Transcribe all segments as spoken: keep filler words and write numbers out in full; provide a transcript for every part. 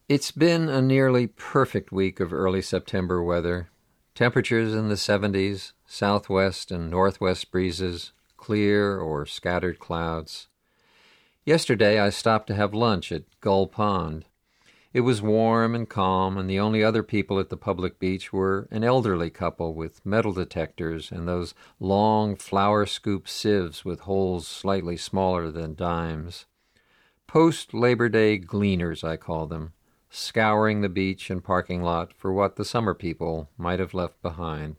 It's been a nearly perfect week of early September weather. Temperatures in the seventies, southwest and northwest breezes, clear or scattered clouds. Yesterday I stopped to have lunch at Gull Pond. It was warm and calm, and the only other people at the public beach were an elderly couple with metal detectors and those long flower-scoop sieves with holes slightly smaller than dimes. Post-Labor Day gleaners, I call them, scouring the beach and parking lot for what the summer people might have left behind.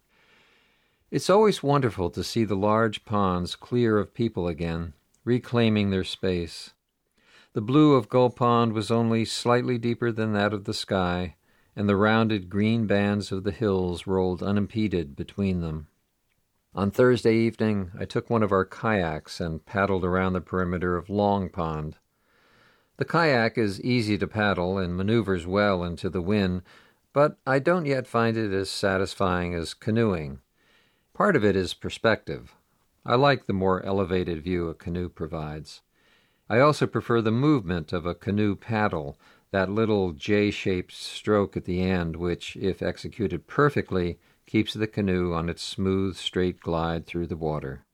It's always wonderful to see the large ponds clear of people again, reclaiming their space. The blue of Gull Pond was only slightly deeper than that of the sky, and the rounded green bands of the hills rolled unimpeded between them. On Thursday evening, I took one of our kayaks and paddled around the perimeter of Long Pond. The kayak is easy to paddle and maneuvers well into the wind, but I don't yet find it as satisfying as canoeing. Part of it is perspective. I like the more elevated view a canoe provides. I also prefer the movement of a canoe paddle, that little J-shaped stroke at the end which, if executed perfectly, keeps the canoe on its smooth, straight glide through the water.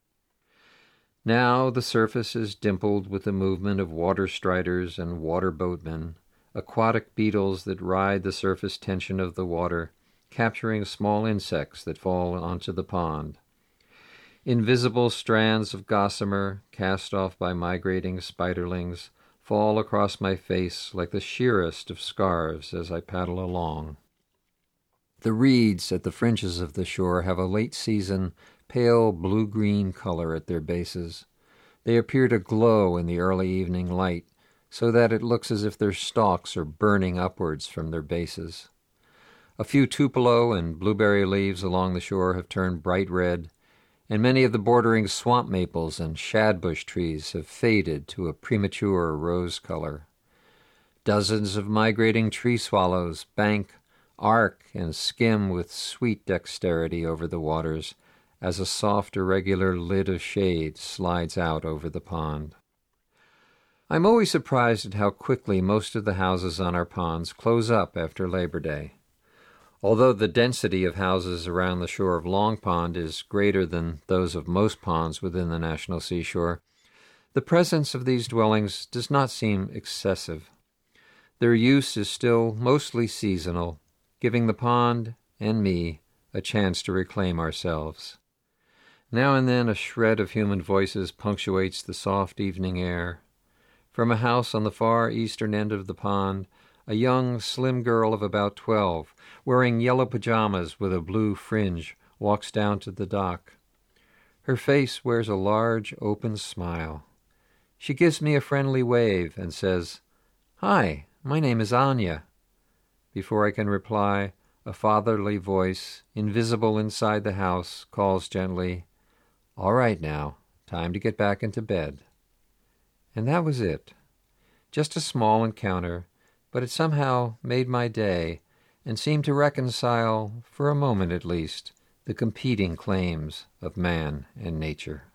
Now the surface is dimpled with the movement of water striders and water boatmen, aquatic beetles that ride the surface tension of the water, capturing small insects that fall onto the pond. Invisible strands of gossamer, cast off by migrating spiderlings, fall across my face like the sheerest of scarves as I paddle along. The reeds at the fringes of the shore have a late-season, pale blue-green color at their bases. They appear to glow in the early evening light, so that it looks as if their stalks are burning upwards from their bases. A few tupelo and blueberry leaves along the shore have turned bright red, and many of the bordering swamp maples and shadbush trees have faded to a premature rose color. Dozens of migrating tree swallows bank, arc, and skim with sweet dexterity over the waters, as a soft, irregular lid of shade slides out over the pond. I'm always surprised at how quickly most of the houses on our ponds close up after Labor Day. Although the density of houses around the shore of Long Pond is greater than those of most ponds within the National Seashore, the presence of these dwellings does not seem excessive. Their use is still mostly seasonal, giving the pond and me a chance to reclaim ourselves. Now and then a shred of human voices punctuates the soft evening air. From a house on the far eastern end of the pond, a young, slim girl of about twelve, wearing yellow pajamas with a blue fringe, walks down to the dock. Her face wears a large, open smile. She gives me a friendly wave and says, "Hi, my name is Anya." Before I can reply, a fatherly voice, invisible inside the house, calls gently, "All right now, time to get back into bed." And that was it. Just a small encounter, but it somehow made my day and seemed to reconcile, for a moment at least, the competing claims of man and nature.